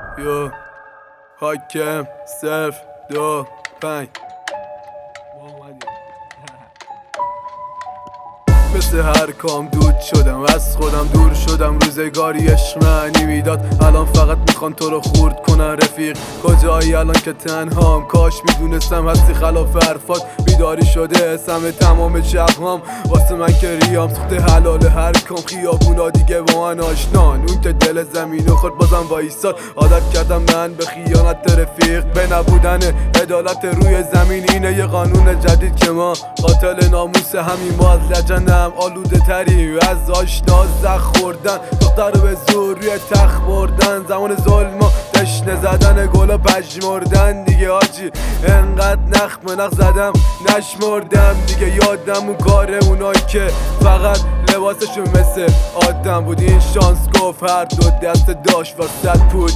یو حاکم 0 2 5 مثل هر کام دود شدم، از خودم دور شدم. روزگاری عشق معنی میداد، الان فقط میخوان تو رو خورد کنن. رفیق کجایی الان که تنهام؟ کاش میدونستم هستی خلاف حرفات. بیداری شده سم تمام شبهام، واسه من که ریام سخته حلال هر کام. خیابونا دیگه با من آشنان، اون که دل زمینو خورد بازم وایساد. عادت کردم من به خیانت رفیق، به نبودن عدالت روی زمین. اینه یه قانون جدید که ما قاتل ناموس همین ما از لجنم آلوده تری از آشنا زخ خوردن. دختر به زور روی تخت بردن، زمان ظلم تشنه زدن گل و پژمردن. دیگه آجی انقدر نخ زدم نشمردم دیگه. یادم اون کار اونایی که فقط لباسشون مثل آدم بود. این شانس گفت هر دو دست داشت واسه پوچ.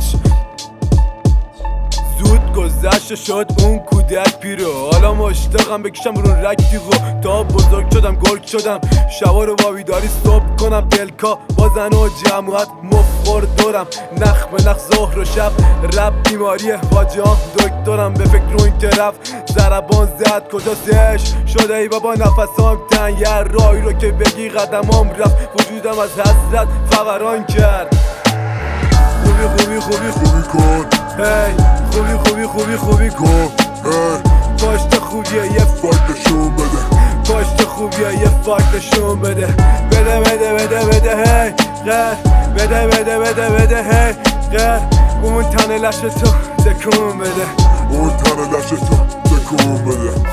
زود گذشت شد اون کودک پیرو، حالا مشتاقم بکشم رو رگ دیگو. تا بزرگ شدم گرگ شدم، شبا رو با بیداری صبح کنم. دلکا با زن و جماعت مفخور دورم. نخ به نخ ظهر و شب رب بیماریه با جام دکترم. به فکر رو این که رفت ضربان زد کجاستش شده ای بابا نفسام تن. یه رای رو که بگی قدمام رفت، وجودم از حسرت فوران کرد. خوبی کن هی، خوبی کن هی. پاشت خوبیه یه فاکتشون بده، پاشت خوبیه یه فاکتشون بده. بده هی غیر، بده هی غیر. اون تن لش تو تکون بده، اون تن لش تو تکون بده.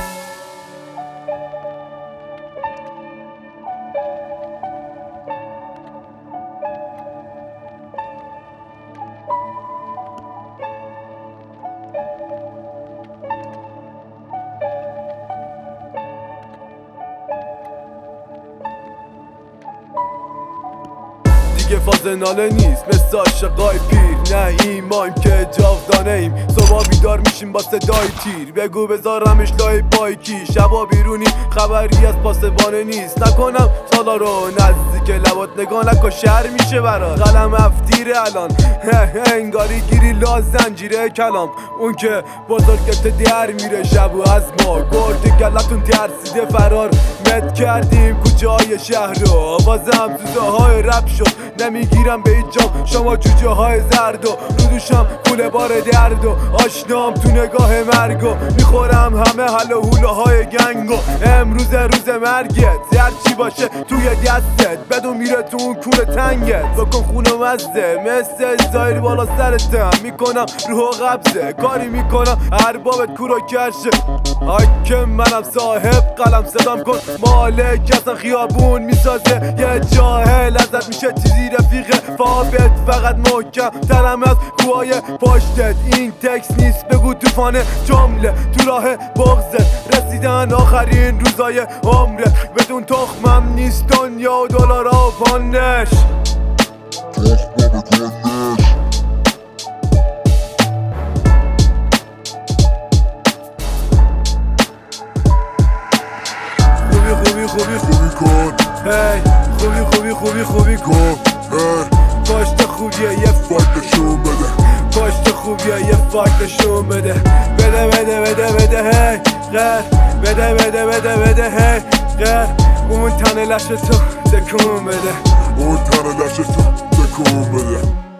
دیگه فاز ناله نیست مثل عاشقای پیر. نه ایمایم که جاودانه ایم، صبح بیدار میشیم با صدای تیر. بگو بذارمش لای پایکی، شبا بیرونی خبری از پاسبانه نیست. نکنم سالا رو نزدیک لبات نگاه نکن، شهر میشه برات قلم افتیره الان. انگاری گیری لا زنجیره کلام، اون که بزرگت در میره شب و از ما. گرد گلتون ترسیده فرار مت کردیم کجای شهر رو. آوازم زوزه های رپ شد، نمیگیرم به هیچ جام. شما جوجه های زرد و رو دوشم کوله بار درد و آشنام تو نگاه مرگو. میخورم همه حل و حوله های گنگو. امروز روز مرگت هر چی باشه توی دستت، بدون میره تو اون کور تنگت. بکن خونو مزده مثل زایر بالا سرتم. میکنم روح قبضه کاری میکنم اربابت کورو کرشه. حاکم منم صاحب قلم صدام کن مالک اصلا خیابون میسازه. یه جاهل ازت میشه چیزی رفیقه فابت فقط محکم ترم از کوهای پشتت. این تکس نیست بگو توفانه جمله تو راه بغزت. رسیدن آخرین روزای عمره، بدون تخمم نیست دنیا و دلارا و پانش. خوبی کن هی، خوبی کن هی. پاشت خوبیه یه فاکتشون بده، پاشت خوبیه یه فاکتشون بده. بده هی غیر، بده هی غیر. اون تن لش تو تکون بده، اون تن لش تو تکون بده.